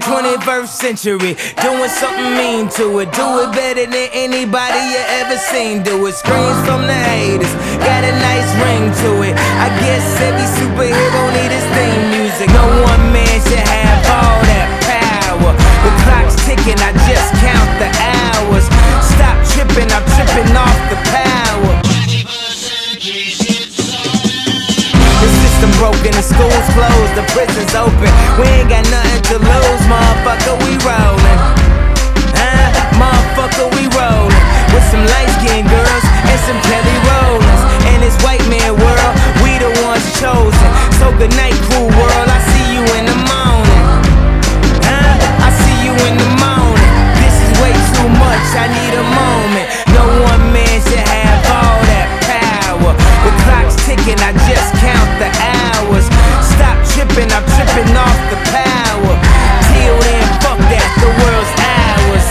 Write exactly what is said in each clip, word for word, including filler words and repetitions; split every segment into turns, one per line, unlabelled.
twenty-first century, doing something mean to it. Do it better than anybody you ever seen do it. Screams from the haters, got a nice ring to it. I guess every superhero need his theme music. No one man should have all that power. The clock's ticking, I just count the hours. Stop tripping, I'm tripping off the power. The system broken, the school's closed, the prison's open. We ain't got nothing to lose, motherfucker, we rollin'. Huh? Motherfucker, we rollin'. With some light-skinned girls and some Kelly Rollins. In this white man world, we the ones chosen. So good night, cool world, I see you in the morning. Huh? I see you in the morning. This is way too much, I need a moment. No one man should have all that power. The clock's ticking, I just count the hours. Stop tripping, I'm tripping off the power. Till then, fuck that, the world's ours.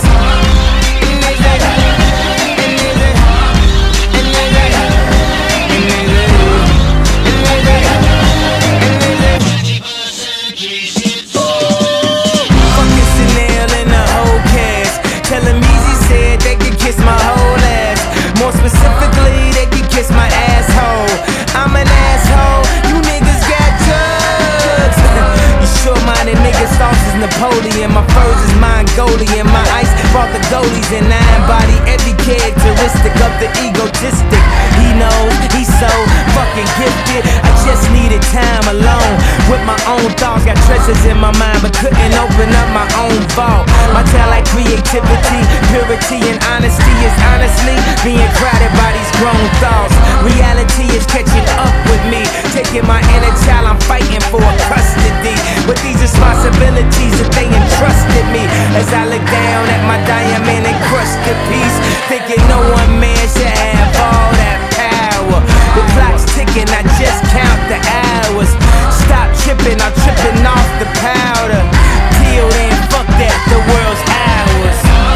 Fucking Chanel and the whole cast. Tell them Easy said they could kiss my whole ass. More specifically, they could kiss my asshole. I'm an asshole, you niggas got drugs. You short-minded niggas, sauce is Napoleon. My furs is Mongolian. My ice brought the goalies and I embody every characteristic of the egotistic. He knows he's so fucking gifted. I just needed time alone with my own thoughts. Got treasures in my mind but couldn't open up my own vault. My talent, creativity, purity and honesty is honestly being crowded by these grown thoughts. Reality is catching up with me, taking my inner child, I'm fighting for custody. With these responsibilities that they entrusted me, as I look down at my diamond encrusted piece, thinking no one man should have all that power. The clock's ticking, I just count the hours. Stop tripping, I'm tripping off the powder. Till then, fuck that, the world's ours.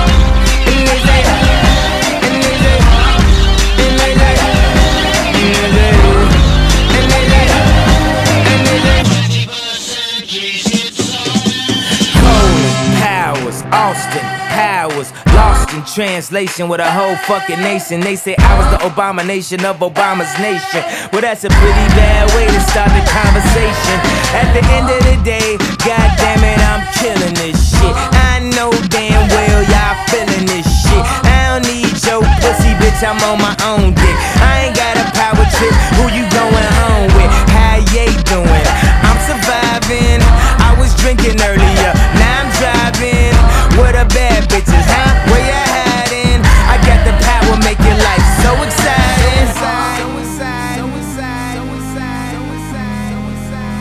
Austin Powers, lost in translation with a whole fucking nation. They say I was the abomination of Obama's nation. Well, that's a pretty bad way to start the conversation. At the end of the day, goddamn it, I'm killing this shit. I know damn well y'all feeling this shit. I don't need your pussy, bitch, I'm on my own dick. I ain't got a power trip, who you going home with? How you doing? I'm surviving. I was drinking earlier, now I'm driving. Where the bad bitches, huh? Where you hiding? I got the power, make your life so exciting. So excited, so excited, so excited, so excited, so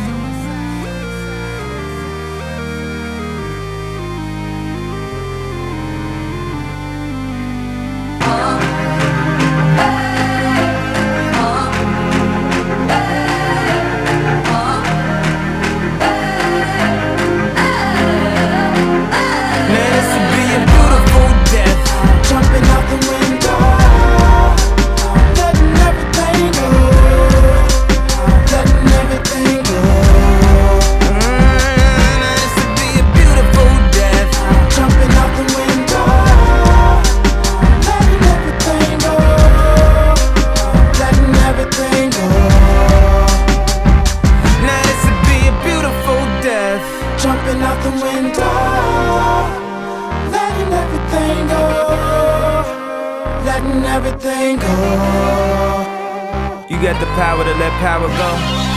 jumping out the window, letting everything go, letting everything go.
You got the power to let power go.